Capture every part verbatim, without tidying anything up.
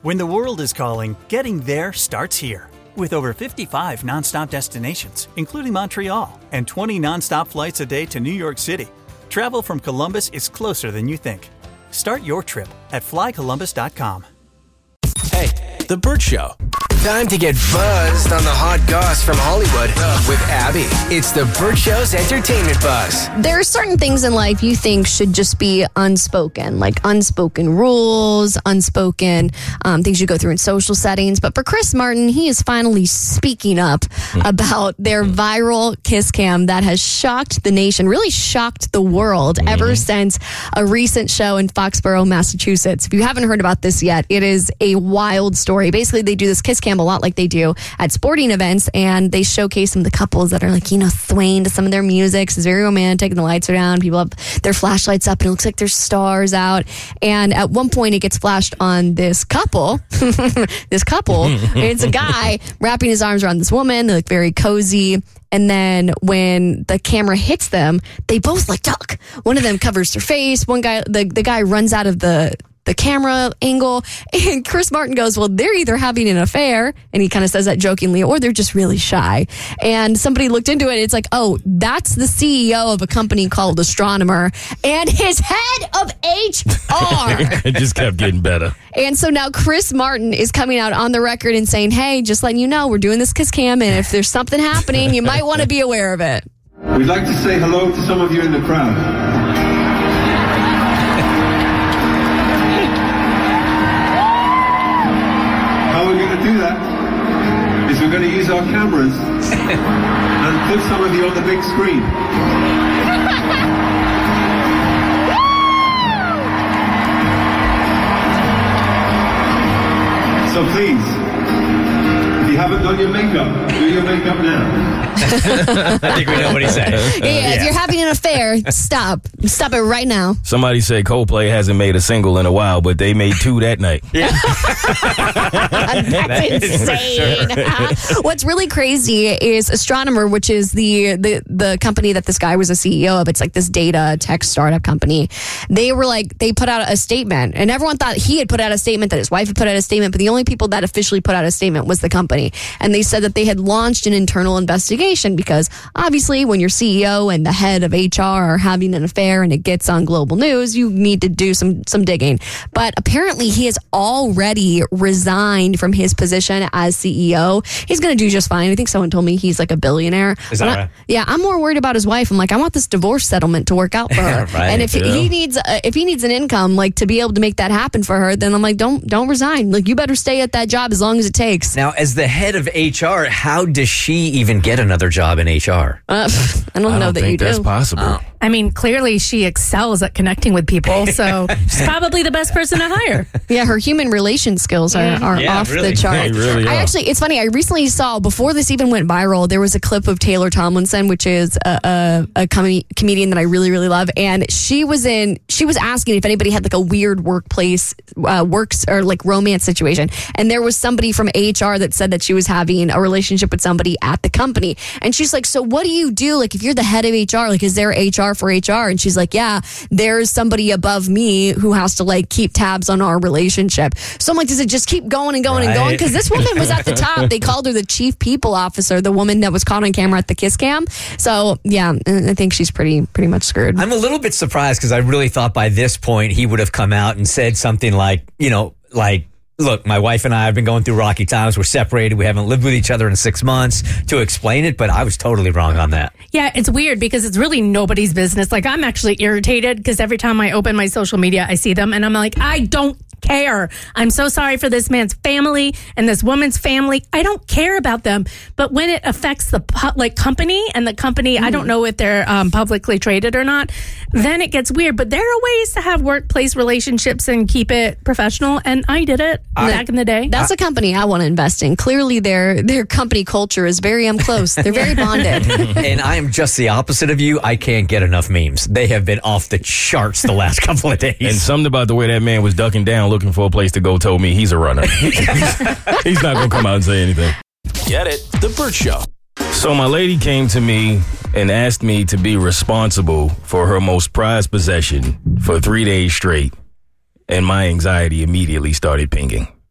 When the world is calling, getting there starts here. With over fifty-five nonstop destinations, including Montreal, and twenty nonstop flights a day to New York City, travel from Columbus is closer than you think. Start your trip at fly columbus dot com. Hey, The Burt Show. Time to get buzzed on the hot goss from Hollywood with Abby. It's The Burt Show's entertainment buzz. There are certain things in life you think should just be unspoken, like unspoken rules, unspoken um, things you go through in social settings. But for Chris Martin, he is finally speaking up about their viral kiss cam that has shocked the nation, really shocked the world mm-hmm. ever since a recent show in Foxborough, Massachusetts. If you haven't heard about this yet, it is a wild story. Basically, they do this kiss cam a lot like they do at sporting events, and they showcase some of the couples that are like, you know, swaying to some of their music. It's very romantic, and the lights are down. People have their flashlights up, and it looks like there's stars out. And at one point, it gets flashed on this couple. this couple. It's a guy wrapping his arms around this woman. They look very cozy. And then when the camera hits them, they both like duck. One of them covers their face. One guy, the, the guy runs out of the the camera angle, and Chris Martin goes, well, they're either having an affair, and he kind of says that jokingly, or they're just really shy. And somebody looked into it, it's like, oh, that's the C E O of a company called Astronomer and his head of H R. It just kept getting better. And so now Chris Martin is coming out on the record and saying, hey, just letting you know, we're doing this kiss cam, and if there's something happening, you might want to be aware of it. We'd like to say hello to some of you in the crowd. How we're going to do that is we're going to use our cameras and put some of you on the big screen. So please, if you haven't done your makeup, do your makeup now. I think we know what he's saying. Yeah, yeah, if you're having an affair, stop. Stop it right now. Somebody said Coldplay hasn't made a single in a while, but they made two that night. Yeah. That's insane. Sure. What's really crazy is Astronomer, which is the, the the company that this guy was a C E O of. It's like this data tech startup company. They were like, they put out a statement, and everyone thought he had put out a statement, that his wife had put out a statement, but the only people that officially put out a statement was the company. And they said that they had launched an internal investigation because obviously when your C E O and the head of H R are having an affair and it gets on global news, you need to do some some digging. But apparently he has already resigned from his position as C E O. He's going to do just fine. I think someone told me he's like a billionaire. Is that right? Yeah, I'm more worried about his wife. I'm like, I want this divorce settlement to work out for her. Right, and if yeah. he needs uh, if he needs an income like to be able to make that happen for her, then I'm like, don't don't resign. Like, you better stay at that job as long as it takes. Now, as the head of H R, how does she even get another job in H R? Uh, I don't I know don't that think you do. that's possible. Oh. I mean, clearly she excels at connecting with people, so she's probably the best person to hire. Yeah, her human relation skills are, are Yeah, off really. the charts. They really I are. actually, it's funny, I recently saw, before this even went viral, there was a clip of Taylor Tomlinson, which is a, a, a com- comedian that I really, really love. And she was in, she was asking if anybody had like a weird workplace, uh, works or like romance situation. And there was somebody from H R that said that she was having a relationship with somebody at the company. And she's like, so what do you do? Like, if you're the head of H R, like, is there H R for H R? And she's like, yeah, there's somebody above me who has to like keep tabs on our relationship. So I'm like, does it just keep going and going Right. and going? Because this woman was at the top. They called her the chief people officer, the woman that was caught on camera at the kiss cam. So yeah, I think she's pretty pretty much screwed. I'm a little bit surprised because I really thought by this point he would have come out and said something like, you know, like, look, my wife and I have been going through rocky times. We're separated. We haven't lived with each other in six months to explain it, but I was totally wrong on that. Yeah, it's weird because it's really nobody's business. Like, I'm actually irritated because every time I open my social media, I see them and I'm like, I don't care. I'm so sorry for this man's family and this woman's family. I don't care about them. But when it affects the pu- like company and the company, mm. I don't know if they're um, publicly traded or not, then it gets weird. But there are ways to have workplace relationships and keep it professional. And I did it I, back in the day. That's a company I want to invest in. Clearly, their their company culture is very um close. They're very bonded. And I am just the opposite of you. I can't get enough memes. They have been off the charts the last couple of days. And something about the way that man was ducking down looking for a place to go told me he's a runner. He's not going to come out and say anything. Get it? The Burt Show. So my lady came to me and asked me to be responsible for her most prized possession for three days straight. And my anxiety immediately started pinging.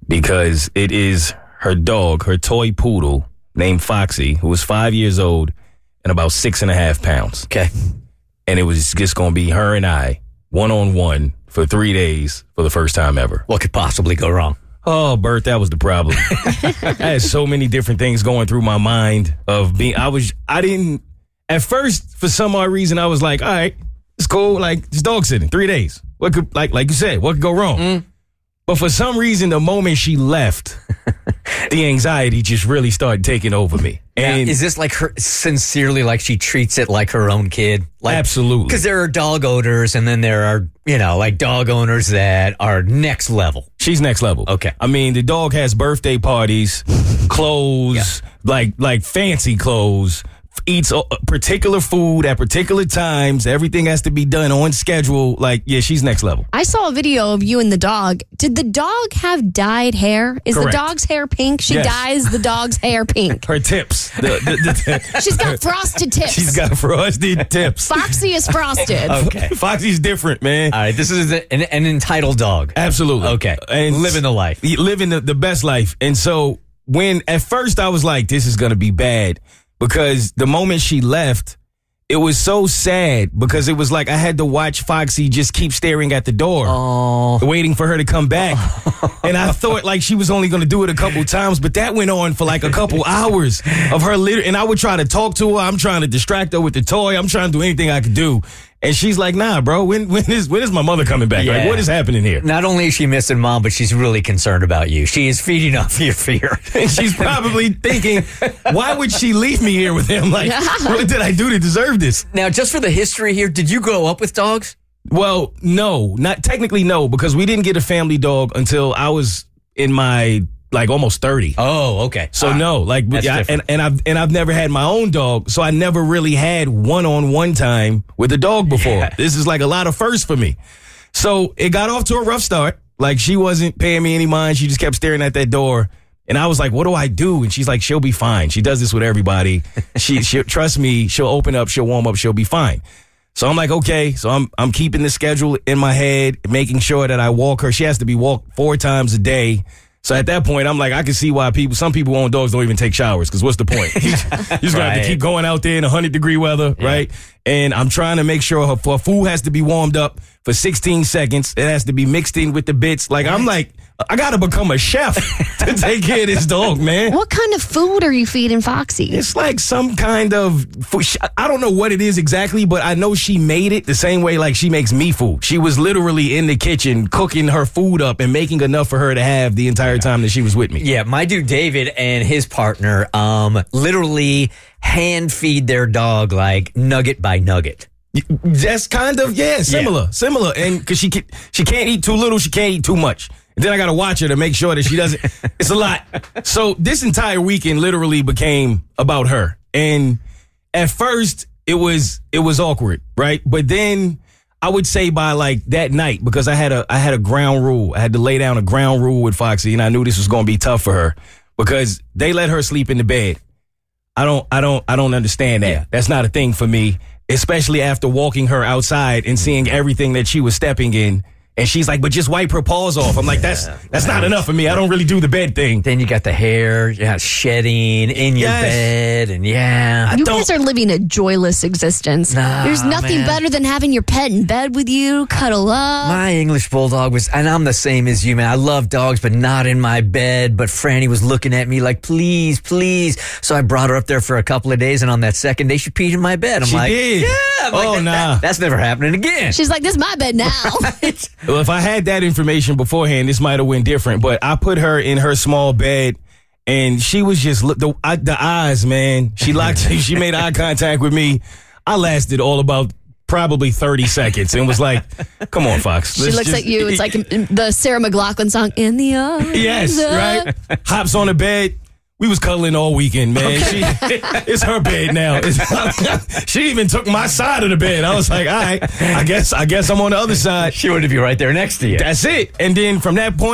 because it is her dog, her toy poodle named Foxy, who was five years old and about six and a half pounds. Okay. And it was just going to be her and I, one-on-one, for three days for the first time ever. What could possibly go wrong? Oh, Bert, that was the problem. I had so many different things going through my mind of being, I was, I didn't, at first, for some odd reason, I was like, all right, it's cool. Like, just dog sitting, three days. What could, like, like you said, what could go wrong? Mm. But for some reason, the moment she left, the anxiety just really started taking over me. And now, is this like her sincerely, like she treats it like her own kid? Like, absolutely. Because there are dog owners, and then there are, you know, like dog owners that are next level. She's next level. Okay. I mean, the dog has birthday parties, clothes, yeah. like like fancy clothes, eats a particular food at particular times. Everything has to be done on schedule. Like, yeah, she's next level. I saw a video of you and the dog. Did the dog have dyed hair? Is Correct. The dog's hair pink? She Yes. dyes the dog's hair pink. Her tips. The, the, the, She's got frosted tips. She's got frosted tips. Foxy is frosted. Okay. Foxy's different, man. All right, this is an, an entitled dog. Absolutely. Okay. And living the life. Living the, the best life. And so when at first I was like, this is going to be bad. Because the moment she left, it was so sad because it was like I had to watch Foxy just keep staring at the door, oh. waiting for her to come back. Oh. And I thought like she was only going to do it a couple times, but that went on for like a couple hours of her litter. And I would try to talk to her. I'm trying to distract her with the toy. I'm trying to do anything I could do. And she's like, nah, bro, when when is when is my mother coming back? Yeah. Like, what is happening here? Not only is she missing mom, but she's really concerned about you. She is feeding off your fear. And she's probably thinking, why would she leave me here with him? Like, what did I do to deserve this? Now, just for the history here, did you grow up with dogs? Well, no, not technically no, because we didn't get a family dog until I was in my like almost thirty. Oh, okay. So ah, no, like yeah, and, and I've and I've never had my own dog, so I never really had one-on-one time with a dog before. Yeah. This is like a lot of firsts for me. So it got off to a rough start. Like she wasn't paying me any mind. She just kept staring at that door. And I was like, what do I do? And she's like, she'll be fine. She does this with everybody. She she'll trust me, she'll open up, she'll warm up, she'll be fine. So I'm like, okay. So I'm I'm keeping the schedule in my head, making sure that I walk her. She has to be walked four times a day. So at that point, I'm like, I can see why people, some people who own dogs don't even take showers, because what's the point? You just right. gonna have to keep going out there in one hundred degree weather, yeah. right? And I'm trying to make sure her, her food has to be warmed up for sixteen seconds. It has to be mixed in with the bits. Like, I'm like, I gotta become a chef to take care of this dog, man. What kind of food are you feeding Foxy? It's like some kind of food. I don't know what it is exactly, but I know she made it the same way like she makes me food. She was literally in the kitchen cooking her food up and making enough for her to have the entire time that she was with me. Yeah, my dude David and his partner um, literally hand feed their dog like nugget by nugget. That's kind of, yeah, similar, yeah. similar. And because she, can, she can't eat too little, she can't eat too much. And then I got to watch her to make sure that she doesn't. It's a lot. So this entire weekend literally became about her. And at first it was it was awkward, right? But then I would say by like that night, because I had a I had a ground rule. I had to lay down a ground rule with Foxy, and I knew this was going to be tough for her because they let her sleep in the bed. I don't I don't I don't understand that. Yeah. That's not a thing for me, especially after walking her outside and seeing everything that she was stepping in. And she's like, but just wipe her paws off. I'm like, that's that's not enough for me. I don't really do the bed thing. Then you got the hair, yeah, shedding in your yes. bed, and yeah. You guys are living a joyless existence. Nah, There's nothing man. better than having your pet in bed with you, cuddle up. My English bulldog was, and I'm the same as you, man. I love dogs, but not in my bed. But Franny was looking at me like, please, please. So I brought her up there for a couple of days, and on that second day, she peed in my bed. I'm she like, did. yeah. I'm oh, like, that, nah. That, that's never happening again. She's like, this is my bed now. Well, if I had that information beforehand, this might have went different. But I put her in her small bed, and she was just the I, the eyes, man. She locked. She made eye contact with me. I lasted all about probably thirty seconds, and was like, "Come on, Fox." She looks just, at you. It's like the Sarah McLachlan song, "In the Arms." Yes, right. Hops on the bed. We was cuddling all weekend, man. Okay. She, it's her bed now. It's, she even took my side of the bed. I was like, all right, I guess I guess I'm on the other side. She wanted to be right there next to you. That's it. And then from that point,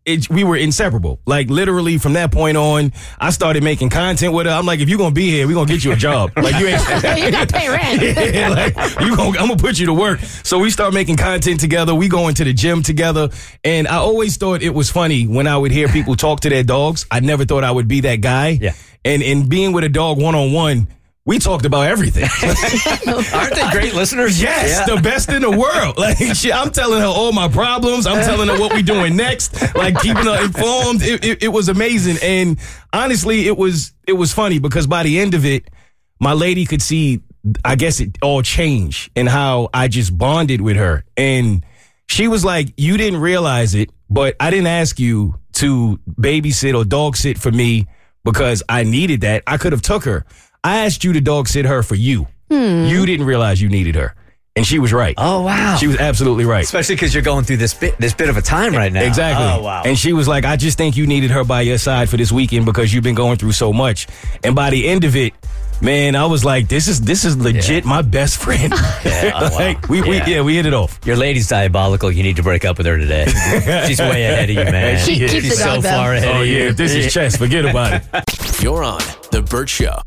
it, we were inseparable. Like literally from that point on, I started making content with her. I'm like, if you're gonna be here, we're gonna get you a job. Like you ain't You gotta pay rent. yeah, like you gonna, I'm gonna put you to work. So we start making content together. We go into the gym together, and I always thought it was funny when I would hear people talk to their dogs. I never thought I would be that guy. Yeah. And in being with a dog one on one, we talked about everything. Aren't they great listeners? Yes, Yeah. the best in the world. Like shit, I'm telling her all my problems. I'm telling her what we doing next. Like keeping her informed. It, it, it was amazing, and honestly, it was it was funny because by the end of it, my lady could see, I guess, it all change and how I just bonded with her, and she was like, "You didn't realize it, but I didn't ask you to babysit or dog sit for me because I needed that. I could have took her. I asked you to dog sit her for you. Hmm. You didn't realize you needed her." And she was right. Oh, wow. She was absolutely right. Especially because you're going through this bit, this bit of a time right now. Exactly. Oh, wow. And she was like, "I just think you needed her by your side for this weekend because you've been going through so much." And by the end of it, man, I was like, this is this is legit Yeah. my best friend. Yeah, oh, wow. like, we, we, Yeah. yeah, we hit it off. Your lady's diabolical. You need to break up with her today. She's way ahead of you, man. She Keep- keep She's the so dog, though. far ahead Oh, of you. yeah, if this is chess, forget about it. You're on The Burt Show.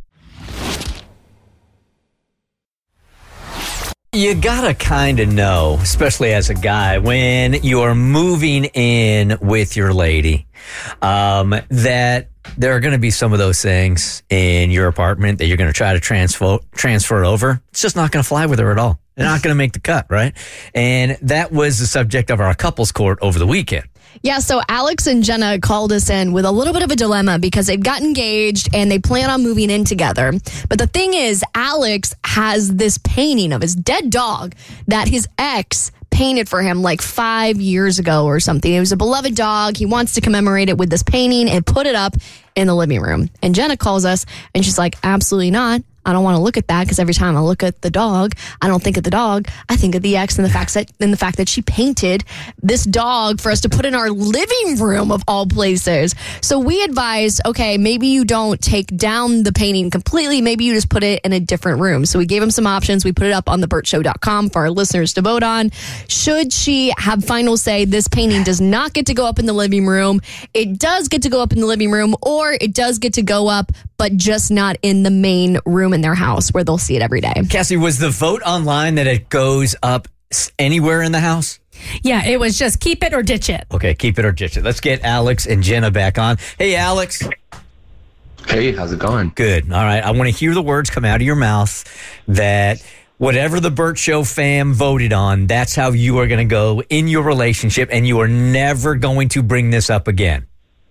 You gotta kind of know, especially as a guy, when you're moving in with your lady, um, that there are going to be some of those things in your apartment that you're going to try to transfer transfer over. It's just not going to fly with her at all. They're not going to make the cut, right? And that was the subject of our couples court over the weekend. Yeah, so Alex and Jenna called us in with a little bit of a dilemma because they've got engaged and they plan on moving in together. But the thing is, Alex has this painting of his dead dog that his ex painted for him like five years ago or something. It was a beloved dog. He wants to commemorate it with this painting and put it up in the living room. And Jenna calls us and she's like, absolutely not. I don't want to look at that because every time I look at the dog, I don't think of the dog. I think of the ex and the fact that and the fact that she painted this dog for us to put in our living room of all places. So we advised, okay, maybe you don't take down the painting completely. Maybe you just put it in a different room. So we gave him some options. We put it up on the burt show dot com for our listeners to vote on. Should she have final say, this painting does not get to go up in the living room. It does get to go up in the living room, or it does get to go up, but just not in the main room in their house where they'll see it every day. Cassie, was the vote online that it goes up s- anywhere in the house? Yeah, it was just keep it or ditch it. Okay, keep it or ditch it. Let's get Alex and Jenna back on. Hey, Alex. Hey, how's it going? Good. All right. I want to hear the words come out of your mouth that whatever the Burt Show fam voted on, that's how you are going to go in your relationship, and you are never going to bring this up again.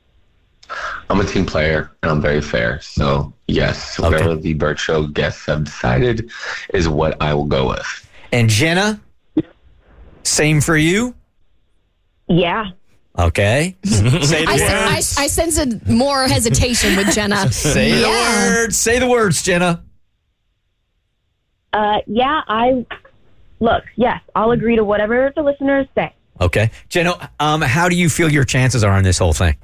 I'm a team player and I'm very fair. So, yes, whatever Okay. the Burt Show guests have decided is what I will go with. And Jenna, same for you? Yeah. Okay. Say the I, sen- I, words. I sense a more hesitation with Jenna. Say Yeah. the words. Say the words, Jenna. Uh, yeah, I look, yes, I'll agree to whatever the listeners say. Okay. Jenna, um, how do you feel your chances are on this whole thing?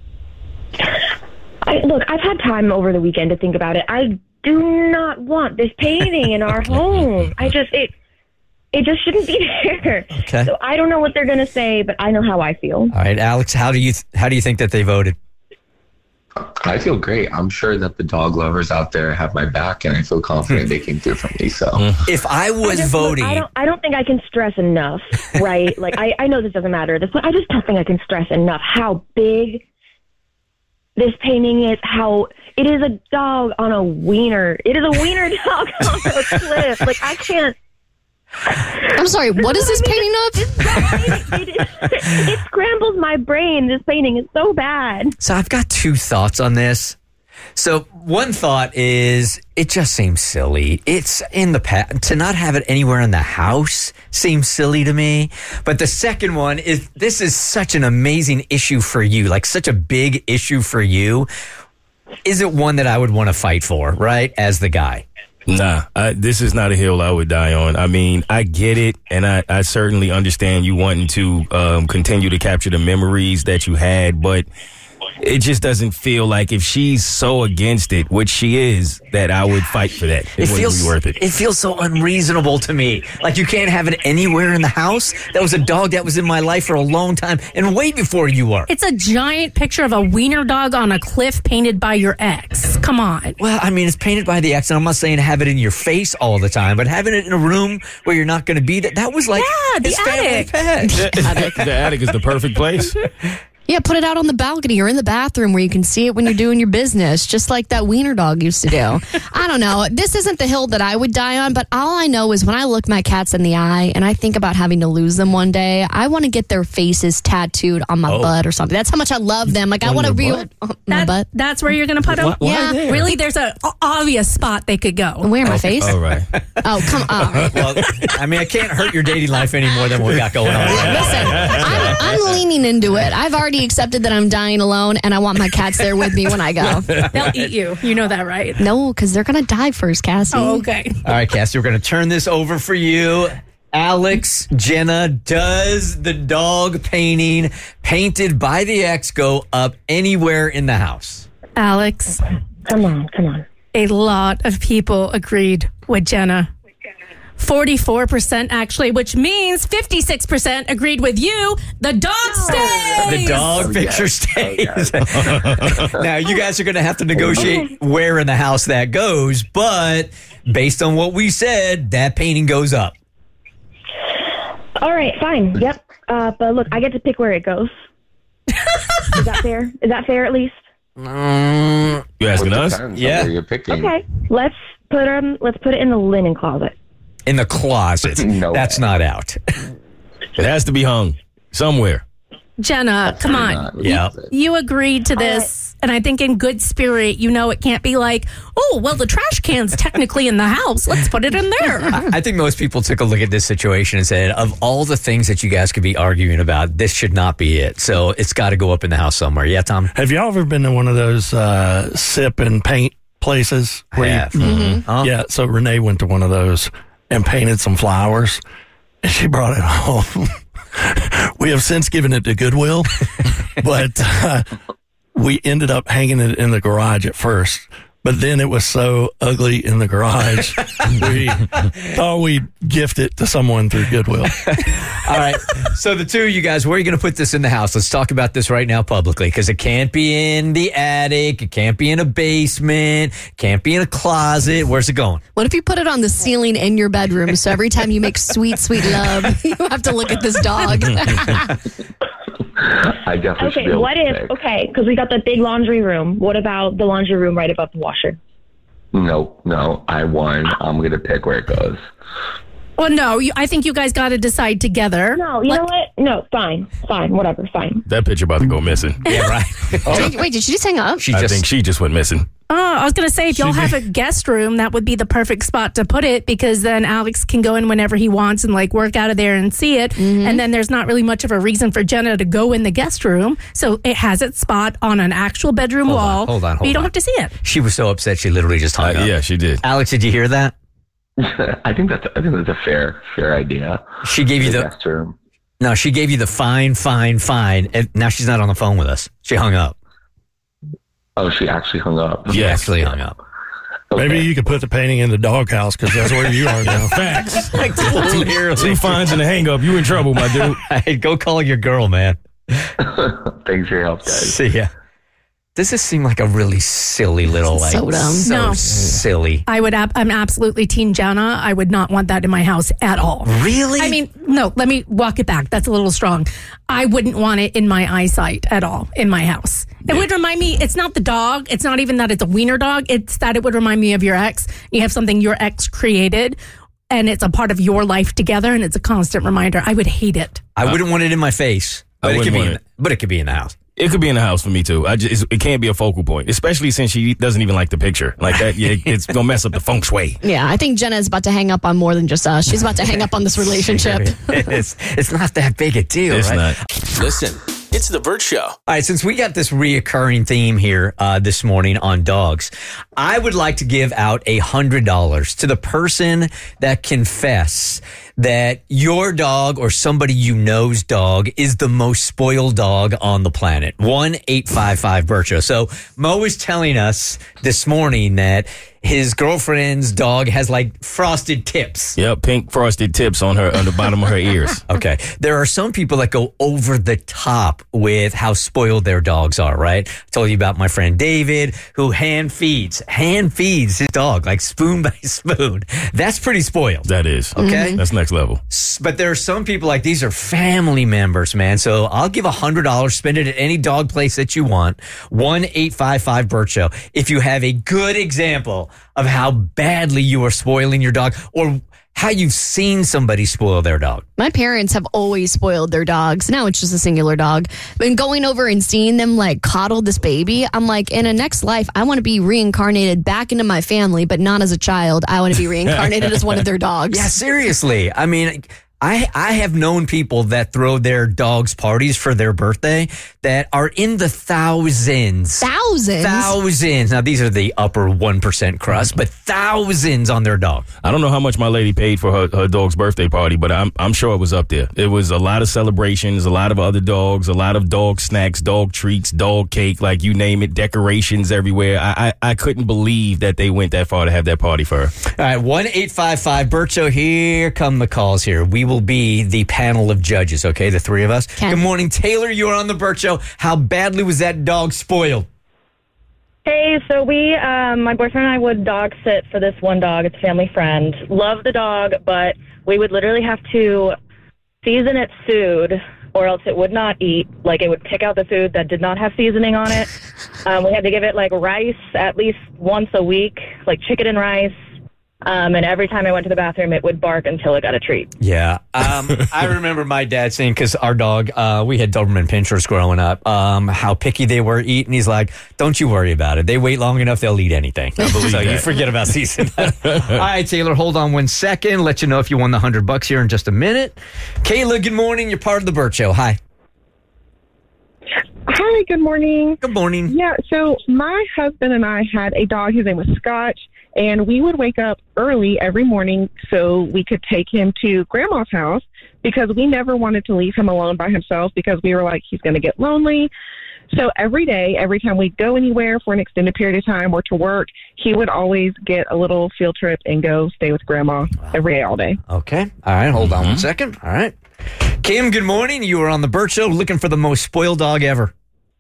I, look, I've had time over the weekend to think about it. I do not want this painting in our home. I just it it just shouldn't be there. Okay. So I don't know what they're going to say, but I know how I feel. All right, Alex, how do you th- how do you think that they voted? I feel great. I'm sure that the dog lovers out there have my back, and I feel confident they came through for me. So, If I I was just- look, voting, I don't I don't think I can stress enough, right? Like I, I know this doesn't matter at this point. I just don't think I can stress enough how big this painting is, how it is a dog on a wiener. It is a wiener dog on a cliff. Like I can't I'm sorry, what is this painting of? it, it, it scrambles my brain. This painting is so bad. so I've got two thoughts on this. So one thought is it just seems silly. It's in the past. To not have it anywhere in the house seems silly to me. But the second one is this is such an amazing issue for you, like such a big issue for you. Is it one that I would want to fight for, right, as the guy? Nah, I, this is not a hill I would die on. I mean, I get it, and I, I certainly understand you wanting to um, continue to capture the memories that you had, but it just doesn't feel like if she's so against it, which she is, that I would fight for that. It, It wouldn't feels be worth it. It feels so unreasonable to me. Like you can't have it anywhere in the house. That was a dog that was in my life for a long time and way before you were. It's a giant picture of a wiener dog on a cliff painted by your ex. Come on. Well, I mean, it's painted by the ex, and I'm not saying have it in your face all the time, but having it in a room where you're not going to be that, that was like Yeah, the his family attic. pet. The attic is the perfect place. Yeah, put it out on the balcony or in the bathroom where you can see it when you're doing your business, just like that wiener dog used to do. I don't know. This isn't the hill that I would die on, but all I know is when I look my cats in the eye and I think about having to lose them one day, I want to get their faces tattooed on my Oh. butt or something. That's how much I love them. Like, I On want to your real butt? uh, my That- butt. That's where you're going to put them? Why- why Yeah. there? Really? There's an obvious spot they could go. Where my face? All right. Oh, come on. Well, I mean, I can't hurt your dating life any more than what we got going on. Listen, I'm, I'm leaning into it. I've already accepted that I'm dying alone, and I want my cats there with me when I go. They'll eat you. You know that, right? No, because they're going to die first, Cassie. Oh, okay. All right, Cassie, we're going to turn this over for you. Alex, Jenna, does the dog painting painted by the ex go up anywhere in the house? Alex, Come on, come on. a lot of people agreed with Jenna. forty-four percent actually, which means fifty-six percent agreed with you. The dog stays. The dog picture stays. Now, you guys are going to have to negotiate where in the house that goes, but based on what we said, that painting goes up. All right, fine. Yep. Uh, but look, I get to pick where it goes. Is that fair? Is that fair at least? Mm, You asking us? Depends on Yeah. where you're picking. Okay. Let's put um. Let's put it in the linen closet. in the closet. No That's way. not out. It has to be hung somewhere. Jenna, come on. Not Yeah. You agreed to this, and I think in good spirit, you know it can't be like, oh, well, the trash can's technically in the house. Let's put it in there. I think most people took a look at this situation and said, of all the things that you guys could be arguing about, this should not be it. So it's got to go up in the house somewhere. Yeah, Tom? Have y'all ever been to one of those uh, sip and paint places? I have. You, Huh? Yeah, so Renee went to one of those and painted some flowers, and she brought it home. We have since given it to Goodwill, but uh, we ended up hanging it in the garage at first. But then it was so ugly in the garage, we thought we'd gift it to someone through Goodwill. All right. So the two of you guys, where are you going to put this in the house? Let's talk about this right now publicly, because it can't be in the attic. It can't be in a basement. It can't be in a closet. Where's it going? What if you put it on the ceiling in your bedroom? So every time you make sweet, sweet love, you have to look at this dog. I definitely should be Okay. able What to if? pick. Okay, because we got the big laundry room. What about the laundry room right above the washer? No, no, I won. I'm going to pick where it goes. Well, no, you, I think you guys got to decide together. No, you know what? No, fine, fine, whatever, fine. That picture about to go missing. Yeah, right. Wait, wait, did she just hang up? She I just think she just went missing. Oh, I was going to say, if y'all have a guest room, that would be the perfect spot to put it, because then Alex can go in whenever he wants and like work out of there and see it. And then there's not really much of a reason for Jenna to go in the guest room. So it has its spot on an actual bedroom Hold on, wall. hold on, but you hold don't on. have to see it. she was so upset she literally just hung Uh, up. yeah, she did. Alex, did you hear that? I think that's I think that's a fair fair idea. She gave you the guest room. no. She gave you the fine, fine, fine, and now she's not on the phone with us. She hung up. Oh, she actually hung up. She Yes. actually hung up. Okay. Maybe you could put the painting in the doghouse because that's where you are now. Facts. Clearly. Two fines and a hang up. You in trouble, my dude. Hey, go call your girl, man. Thanks for your help, guys. See ya. Does this seem like a really silly little like So dumb. so No. silly? I would, ab- I'm absolutely Team Jenna. I would not want that in my house at all. Really? I mean, no, let me walk it back. That's a little strong. I wouldn't want it in my eyesight at all in my house. It would remind me, it's not the dog. It's not even that it's a wiener dog. It's that it would remind me of your ex. You have something your ex created and it's a part of your life together and it's a constant reminder. I would hate it. I wouldn't want it in my face, I but it could wouldn't be. want In, it. but it could be in the house. It could be in the house for me too. I just it can't be a focal point, especially since she doesn't even like the picture like that. Yeah, it's gonna mess up the feng shui. Yeah, I think Jenna is about to hang up on more than just us. She's about to hang up on this relationship. it's it's not that big a deal, It's right? not. Listen, It's The Burt Show. All right, since we got this reoccurring theme here uh, this morning on dogs, I would like to give out one hundred dollars to the person that confess that your dog or somebody you know's dog is the most spoiled dog on the planet. one eight five five Burt Show. So Mo is telling us this morning that his girlfriend's dog has like frosted tips. Yep, pink frosted tips on her on the bottom of her ears. Okay. There are some people that go over the top with how spoiled their dogs are, right? I told you about my friend David, who hand feeds, hand feeds his dog, like spoon by spoon. That's pretty spoiled. That is. Okay. Mm-hmm. That's next level. But there are some people like these are family members, man. So I'll give one hundred dollars, spend it at any dog place that you want. one eight five five Burt Show. If you have a good example of how badly you are spoiling your dog or how you've seen somebody spoil their dog. My parents have always spoiled their dogs. Now it's just a singular dog. But going over and seeing them like coddle this baby, I'm like, in a next life, I want to be reincarnated back into my family, but not as a child. I want to be reincarnated as one of their dogs. Yeah, seriously. I mean, I I have known people that throw their dogs parties for their birthday that are in the thousands. Thousands? Thousands. Now, these are the upper one percent crust, but thousands on their dog. I don't know how much my lady paid for her, her dog's birthday party, but I'm I'm sure it was up there. It was a lot of celebrations, a lot of other dogs, a lot of dog snacks, dog treats, dog cake, like you name it, decorations everywhere. I I, I couldn't believe that they went that far to have that party for her. All right, one eight five five Burt Show. Here come the calls here. We will be the panel of judges, okay, the three of us. Ken. Good morning, Taylor. You're on the Burt Show. How badly was that dog spoiled? Hey, so we, um, my boyfriend and I would dog sit for this one dog. It's a family friend. Love the dog, but we would literally have to season its food or else it would not eat. Like, it would pick out the food that did not have seasoning on it. Um, we had to give it, like, rice at least once a week, like chicken and rice. Um, and every time I went to the bathroom, it would bark until it got a treat. Yeah. Um, I remember my dad saying, because our dog, uh, we had Doberman Pinschers growing up, um, how picky they were eating. He's like, don't you worry about it. They wait long enough, they'll eat anything. I believe so that. you forget about season. All right, Taylor, hold on one second. Let you know if you won the one hundred bucks here in just a minute. Kayla, good morning. You're part of the Burt Show. Hi. Hi, good morning. Good morning. Yeah, so my husband and I had a dog. His name was Scotch, and we would wake up early every morning so we could take him to Grandma's house because we never wanted to leave him alone by himself because we were like, he's going to get lonely. So every day, every time we'd go anywhere for an extended period of time or to work, he would always get a little field trip and go stay with Grandma every day, all day. Okay. All right, hold on one second. All right. Kim, good morning. You were on the Burt Show looking for the most spoiled dog ever.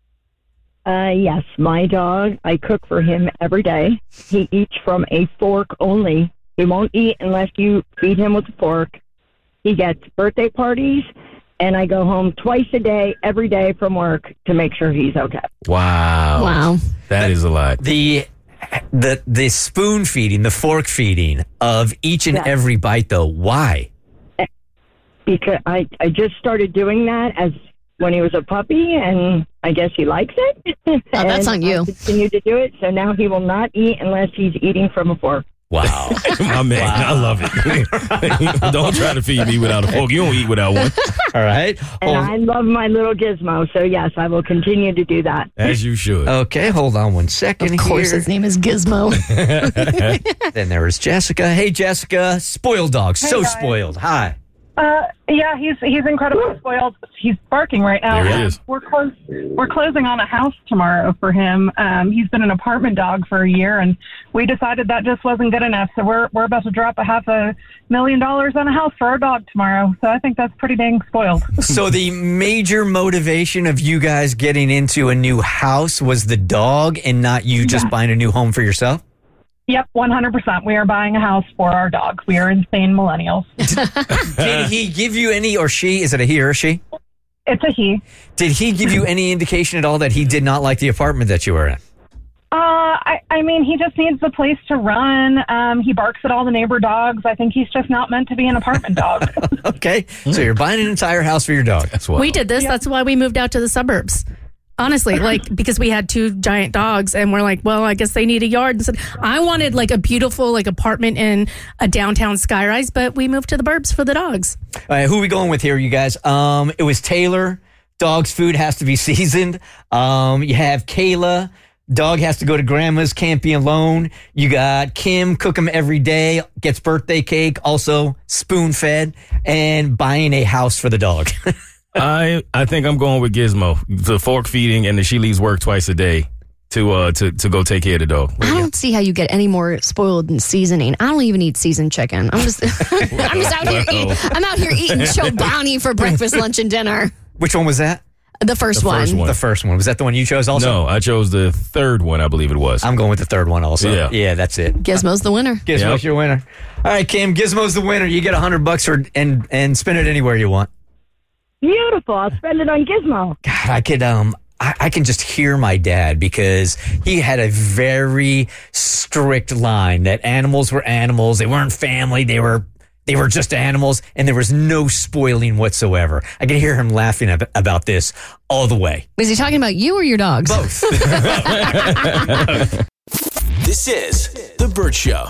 Uh, yes, my dog, I cook for him every day. He eats from a fork only. He won't eat unless you feed him with a fork. He gets birthday parties, and I go home twice a day, every day from work to make sure he's okay. Wow. Wow. That is a lot. The the the spoon feeding, the fork feeding of each and Yes. every bite, though. Why? Because I, I just started doing that as when he was a puppy, and I guess he likes it. Oh, that's on And you. I continue to do it, so now he will not eat unless he's eating from a fork. Wow. My man, Wow. I love it. Don't try to feed me without a fork. You don't eat without one. All right. And Hold- I love my little gizmo, so yes, I will continue to do that. As you should. Okay, hold on one second Of course, here. his name is Gizmo. Then there is Jessica. Hey, Jessica. Spoiled dog. Hey, so guys. spoiled. Hi. Uh, yeah, he's he's incredibly spoiled. He's barking right now. There he is. We're close. We're closing on a house tomorrow for him. Um, he's been an apartment dog for a year, and we decided that just wasn't good enough. So we're we're about to drop a half a million dollars on a house for our dog tomorrow. So I think that's pretty dang spoiled. So the major motivation of you guys getting into a new house was the dog and not you just Yeah. buying a new home for yourself? Yep, one hundred percent. We are buying a house for our dog. We are insane millennials. Did he give you any, or she, is it a he or she? It's a he. Did he give you any indication at all that he did not like the apartment that you were in? Uh, I, I mean, he just needs the place to run. Um, he barks at all the neighbor dogs. I think he's just not meant to be an apartment dog. Okay, so you're buying an entire house for your dog. That's what. We did this. That's why we moved out to the suburbs. Honestly, like, because we had two giant dogs and we're like, well, I guess they need a yard. And said, I wanted like a beautiful like apartment in a downtown skyrise, but we moved to the burbs for the dogs. All right, who are we going with here, you guys? Um, it was Taylor, Dog's food has to be seasoned. Um, you have Kayla. Dog has to go to grandma's, can't be alone. You got Kim, cook him every day, gets birthday cake, also spoon-fed, and buying a house for the dog. I I think I'm going with Gizmo. The fork feeding, and then she leaves work twice a day to uh to, to go take care of the dog. I don't see how you get any more spoiled than seasoning. I don't even eat seasoned chicken. I'm just I'm just out here eating, I'm out here eating Chobani for breakfast, lunch, and dinner. Which one was that? The first, The one. first one. The first one. Was that the one you chose also? No, I chose the third one, I believe it was. I'm going with the third one also. Yeah. Yeah, that's it. Gizmo's the winner. Gizmo's Yep. your winner. All right, Kim, Gizmo's the winner. You get a hundred bucks for and and spend it anywhere you want. Beautiful. I'll spend it on Gizmo. God, I could um I, I can just hear my dad because he had a very strict line that animals were animals. They weren't family. They were They were just animals, and there was no spoiling whatsoever. I can hear him laughing ab- about this all the way. Was he talking about you or your dogs? Both. This is The Burt Show.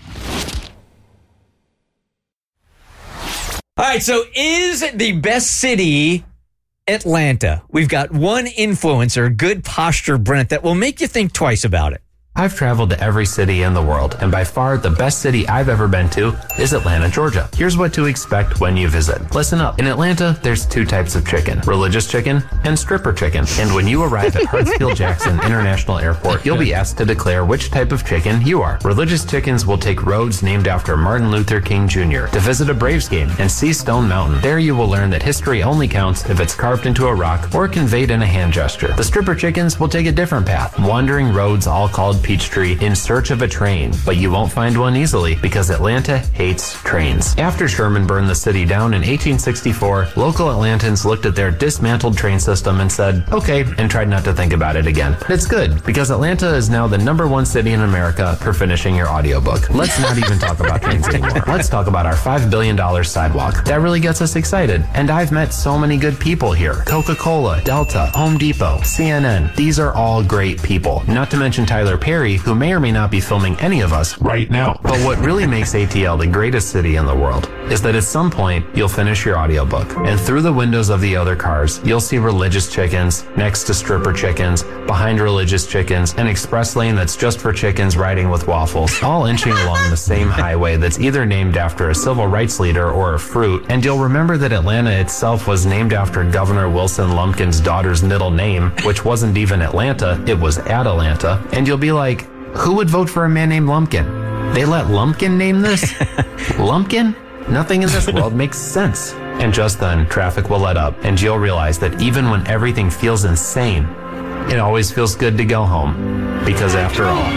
All right, so is the best city Atlanta? We've got one influencer, Good Posture Brent, that will make you think twice about it. I've traveled to every city in the world, and by far the best city I've ever been to is Atlanta, Georgia. Here's what to expect when you visit. Listen up. In Atlanta, there's two types of chicken, religious chicken and stripper chicken. And when you arrive at Hartsfield-Jackson International Airport, you'll be asked to declare which type of chicken you are. Religious chickens will take roads named after Martin Luther King Junior to visit a Braves game and see Stone Mountain. There you will learn that history only counts if it's carved into a rock or conveyed in a hand gesture. The stripper chickens will take a different path, wandering roads all called Peachtree in search of a train, but you won't find one easily because Atlanta hates trains. After Sherman burned the city down in eighteen sixty-four, local Atlantans looked at their dismantled train system and said, okay, and tried not to think about it again. It's good because Atlanta is now the number one city in America for finishing your audiobook. Let's not even talk about trains anymore. Let's talk about our five billion dollars sidewalk. That really gets us excited. And I've met so many good people here. Coca-Cola, Delta, Home Depot, C N N. These are all great people. Not to mention Tyler Perry, who may or may not be filming any of us right now. But what really makes A T L the greatest city in the world is that at some point you'll finish your audiobook, and through the windows of the other cars you'll see religious chickens next to stripper chickens, behind religious chickens, an express lane that's just for chickens riding with waffles, all inching along the same highway that's either named after a civil rights leader or a fruit. And you'll remember that Atlanta itself was named after Governor Wilson Lumpkin's daughter's middle name, which wasn't even Atlanta, it was Atlanta. And you'll be like, who would vote for a man named Lumpkin? They let Lumpkin name this? Lumpkin? Nothing in this world makes sense. And just then, traffic will let up, and you'll realize that even when everything feels insane, it always feels good to go home. Because after all,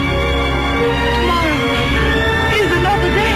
Is another day.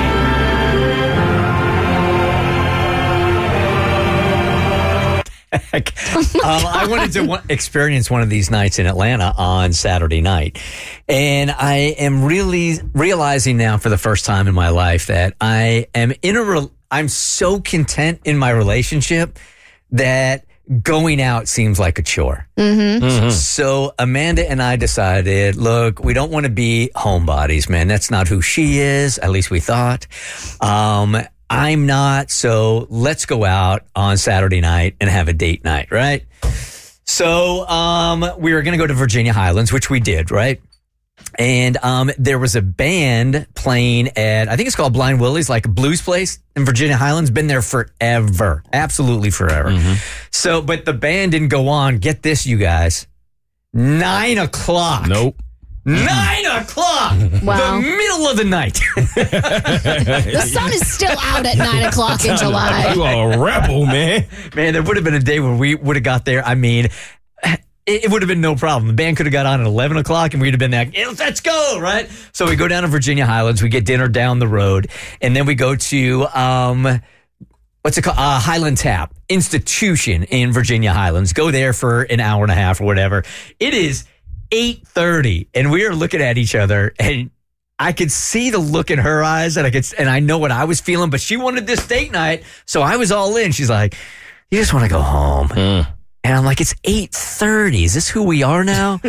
um, I wanted to wa- experience one of these nights in Atlanta on Saturday night. And I am really realizing now for the first time in my life that I am in a, re- I'm so content in my relationship that going out seems like a chore. Mm-hmm. Mm-hmm. So Amanda and I decided, look, we don't want to be homebodies, man. That's not who she is. At least we thought. Um, I'm not. So let's go out on Saturday night and have a date night, right? So um, we were going to go to Virginia Highlands, which we did, right? And um, there was a band playing at, I think it's called Blind Willie's, like a blues place in Virginia Highlands. Been there forever. Absolutely forever. Mm-hmm. So, but the band didn't go on. Get this, you guys. Nine o'clock. Nope. Nine o'clock. Wow. The middle of the night. The sun is still out at nine o'clock in July. You are a rebel, man. Man, there would have been a day where we would have got there. I mean, it, it would have been no problem. The band could have got on at eleven o'clock and we'd have been like, hey, let's go, right? So we go down to Virginia Highlands. We get dinner down the road. And then we go to, um, what's it called? Uh, Highland Tap Institution in Virginia Highlands. Go there for an hour and a half or whatever. It is eight thirty and we are looking at each other and I could see the look in her eyes and I could, and I know what I was feeling, but she wanted this date night. So I was all in. She's like, you just want to go home. Mm. And I'm like, it's eight thirty. Is this who we are now? And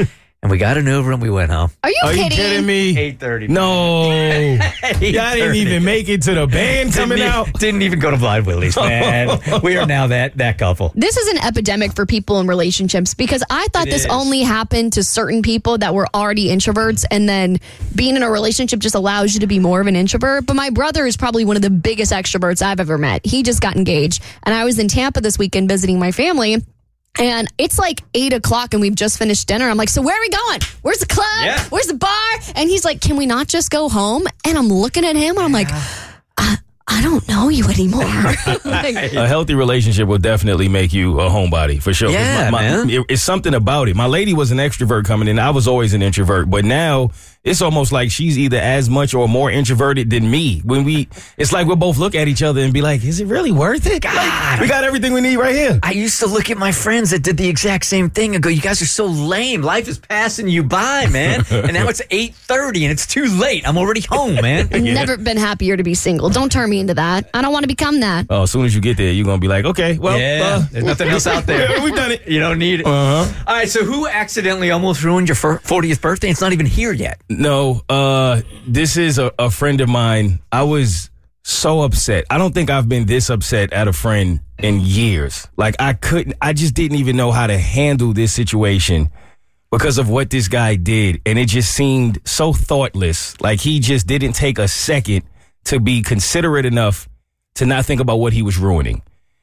And we got an Uber and we went home. Are you Are kidding? you kidding me? eight thirty. No. Y'all didn't even make it to the band coming didn't out. E- didn't even go to Blind Willie's, man. We are now that that couple. This is an epidemic for people in relationships because I thought It this is. only happened to certain people that were already introverts, and then being in a relationship just allows you to be more of an introvert. But my brother is probably one of the biggest extroverts I've ever met. He just got engaged, and I was in Tampa this weekend visiting my family. And it's like eight o'clock and we've just finished dinner. I'm like, so where are we going? Where's the club? Yeah. Where's the bar? And he's like, can we not just go home? And I'm looking at him and I'm like, I, I don't know you anymore. Like, A healthy relationship will definitely make you a homebody, for sure. 'Cause Yeah, my- my- man. it- it's something about it. My lady was an extrovert coming in. I was always an introvert. But now it's almost like she's either as much or more introverted than me. When we, it's like we'll both look at each other and be like, is it really worth it? God. Like, we got everything we need right here. I used to look at my friends that did the exact same thing and go, you guys are so lame. Life is passing you by, man. And now it's eight thirty and it's too late. I'm already home, man. I've never been happier to be single. Don't turn me into that. I don't want to become that. Oh, as soon as you get there, you're going to be like, okay, well, yeah, uh, there's nothing else out there. We've done it. You don't need it. Uh-huh. All right, so who accidentally almost ruined your fir- fortieth birthday? It's not even here yet. No, uh, this is a, a friend of mine. I was so upset. I don't think I've been this upset at a friend in years. Like, I couldn't, I just didn't even know how to handle this situation because of what this guy did. And it just seemed so thoughtless. Like, he just didn't take a second to be considerate enough to not think about what he was ruining.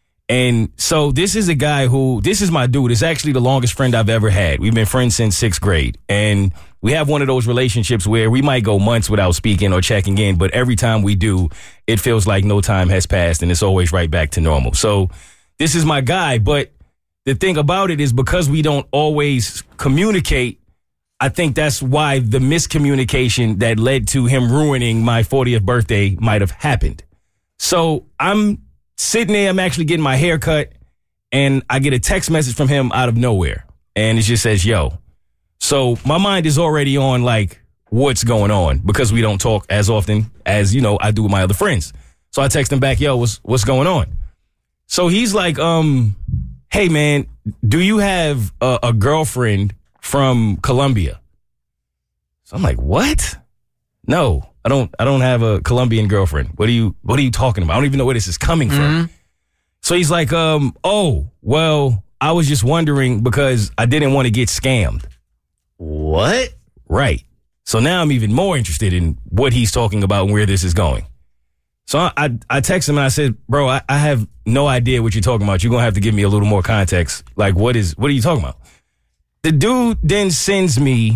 And so this is a guy who, this is my dude. It's actually the longest friend I've ever had. We've been friends since sixth grade. And we have one of those relationships where we might go months without speaking or checking in, but every time we do, it feels like no time has passed and it's always right back to normal. So this is my guy. But the thing about it is because we don't always communicate, I think that's why the miscommunication that led to him ruining my fortieth birthday might have happened. So I'm sitting there, I'm actually getting my hair cut, and I get a text message from him out of nowhere. And it just says, yo. So my mind is already on, like, what's going on because we don't talk as often as, you know, I do with my other friends. So I text him back, yo, what's, what's going on? So he's like, um, hey, man, do you have a, a girlfriend from Colombia? So I'm like, what? No, I don't. I don't have a Colombian girlfriend. What are you? What are you talking about? I don't even know where this is coming from. Mm-hmm. So he's like, um, oh, well, I was just wondering because I didn't want to get scammed. What? Right. So now I'm even more interested in what he's talking about and where this is going. So I I, I text him and I said, bro, I, I have no idea what you're talking about. You're gonna have to give me a little more context. Like, what is? What are you talking about? The dude then sends me.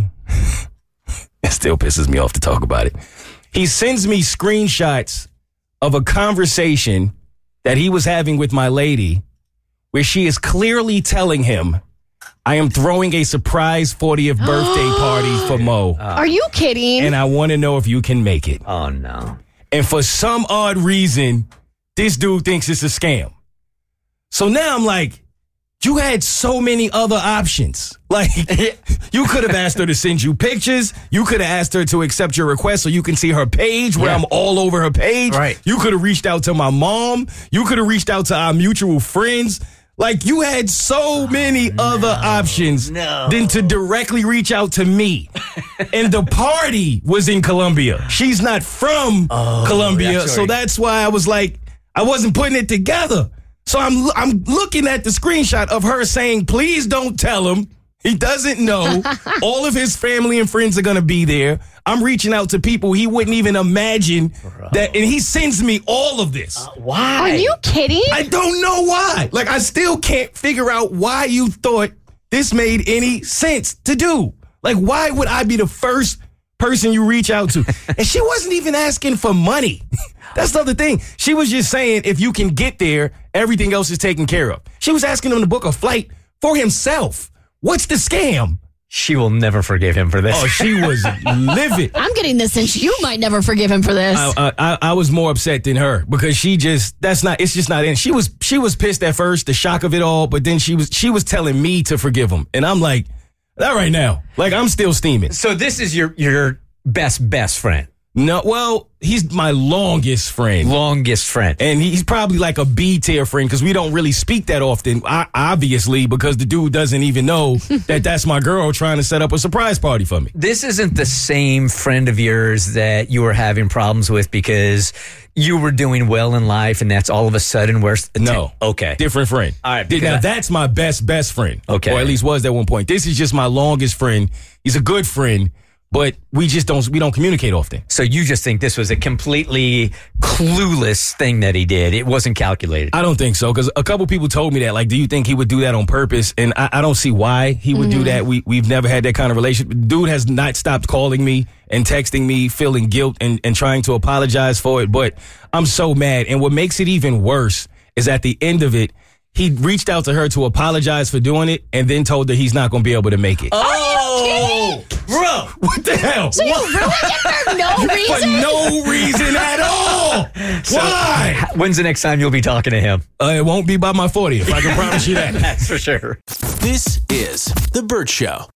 It still pisses me off to talk about it. He sends me screenshots of a conversation that he was having with my lady where she is clearly telling him, I am throwing a surprise fortieth birthday party for Mo. Are you kidding? And I want to know if you can make it. Oh, no. And for some odd reason, this dude thinks it's a scam. So now I'm like, you had so many other options. Like, you could have asked her to send you pictures. You could have asked her to accept your request so you can see her page where Yeah. I'm all over her page. Right. You could have reached out to my mom. You could have reached out to our mutual friends. Like, you had so many other options no. than to directly reach out to me. And the party was in Colombia. She's not from Oh, Colombia. that's So right. that's why I was like, I wasn't putting it together. So I'm I'm looking at the screenshot of her saying, please don't tell him. He doesn't know. All of his family and friends are going to be there. I'm reaching out to people he wouldn't even imagine that. And he sends me all of this. Uh, why? Are you kidding? I don't know why. Like, I still can't figure out why you thought this made any sense to do. Like, why would I be the first person you reach out to? And she wasn't even asking for money. That's the other thing. She was just saying, if you can get there, everything else is taken care of. She was asking him to book a flight for himself. What's the scam? She will never forgive him for this. Oh, she was livid. I'm getting this sense you might never forgive him for this. I, I, I was more upset than her because she just, that's not, it's just not in. She was, she was pissed at first, the shock of it all, but then she was, she was telling me to forgive him. And I'm like, not right now. Like, I'm still steaming. So this is your your best, best friend. No, well, he's my longest friend. Longest friend. And he's probably like a B tier friend because we don't really speak that often, I, obviously, because the dude doesn't even know that that's my girl trying to set up a surprise party for me. This isn't the same friend of yours that you were having problems with because you were doing well in life and that's all of a sudden where... No. Okay. Different friend. All right. Now, I, that's my best, best friend. Okay. Or at least was at one point. This is just my longest friend. He's a good friend. But we just don't we don't communicate often. So you just think this was a completely clueless thing that he did? It wasn't calculated. I don't think so, because a couple people told me that. Like, do you think he would do that on purpose? And I, I don't see why he would mm-hmm. do that. We we've never had that kind of relationship. Dude has not stopped calling me and texting me, feeling guilt and, and trying to apologize for it. But I'm so mad. And what makes it even worse is at the end of it, he reached out to her to apologize for doing it and then told her he's not going to be able to make it. Oh, bro. What the hell? So you ruined it for no reason? For no reason at all. So, why? When's the next time you'll be talking to him? Uh, it won't be by my fortieth. I can promise you that. That's for sure. This is The Burt Show.